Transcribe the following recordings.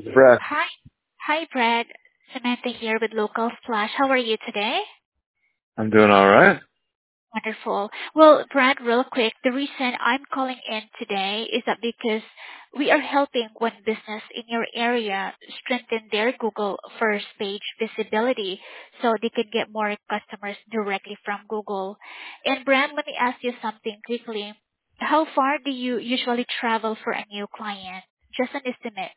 This is Brad. Hi. Hi, Brad. Samantha here with Local Flash. How are you today? I'm doing all right. Wonderful. Well, Brad, real quick, the reason I'm calling in today is that because we are helping one business in your area strengthen their Google first page visibility so they can get more customers directly from Google. And Brad, let me ask you something quickly. How far do you usually travel for a new client? Just an estimate.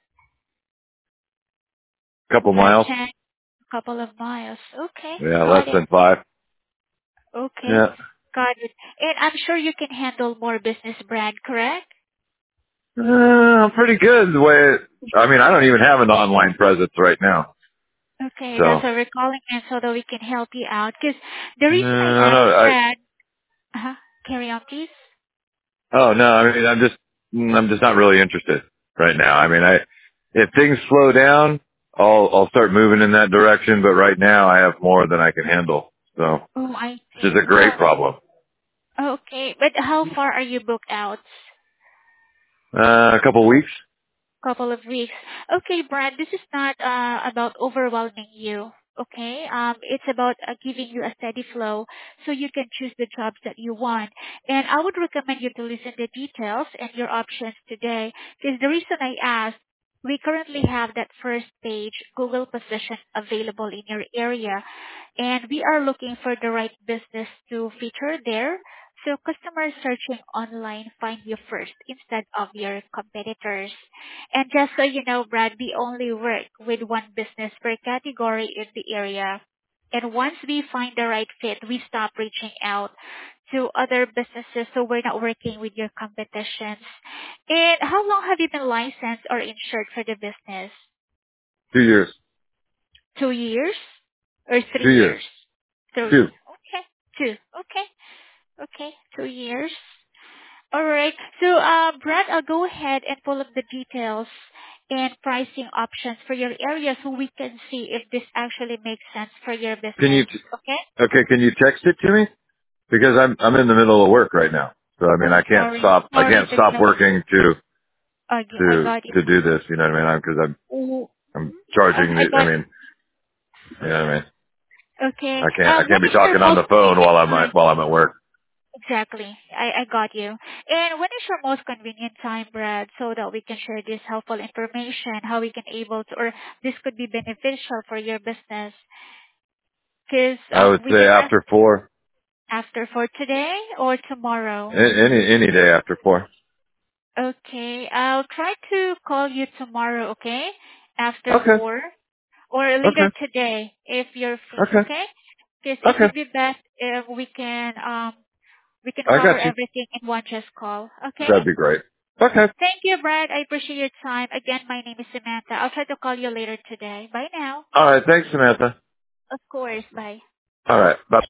Couple Five, miles. 10, couple of miles. Okay, Yeah, less got it. than 5. Okay, Yeah. got it. And I'm sure you can handle more business, Brad, correct? I'm pretty good the way I don't even have an online presence right now. Okay, So, that's why we're calling in so that we can help you out. Because the reason I asked no, Brad, carry on, please. I'm just not really interested right now. If things slow down, I'll start moving in that direction, but right now I have more than I can handle. So, Oh, I which is see. a great problem. Okay, but how far are you booked out? A couple weeks. Couple of weeks. Okay, Brad, this is not about overwhelming you. Okay, it's about giving you a steady flow so you can choose the jobs that you want. And I would recommend you to listen to details and your options today. Because the reason I asked, we currently have that first page Google position available in your area, and we are looking for the right business to feature there. So customers searching online find you first instead of your competitors. And just so you know, Brad, we only work with one business per category in the area. And once we find the right fit, we stop reaching out to other businesses so we're not working with your competitions. And how long have you been licensed or insured for the business? 2 years. 2 years? Or 2 years. years? 3. 2. Okay. 2. Okay. Okay. 2 years. All right. So, Brad, I'll go ahead and pull up the details and pricing options for your area so we can see if this actually makes sense for your Can business. you, Okay? can you text it to me? Because I'm in the middle of work right now. So Oh, sorry. I Sorry, can't there's stop no. working I got you. to do this, you know what I mean? Because Oh, I'm charging I got. you know what I mean? Okay. I can't When be is your talking on most the phone convenient time? while I'm at work. Exactly. I got you. And when is your most convenient time, Brad, so that we can share this helpful information, how we can able to, or this could be beneficial for your business? Because I would we've say been asked after 4. after for today or tomorrow. Any day after 4. Okay, I'll try to call you tomorrow, okay? After Okay. 4 or later Okay. today if you're free, Okay. okay? Because it Okay. would be best if we can I cover got you. everything in one just call, okay? That'd be great. Okay. Thank you, Brad. I appreciate your time. Again, my name is Samantha. I'll try to call you later today. Bye now. All right. Thanks, Samantha. Of course. Bye. All right. Bye.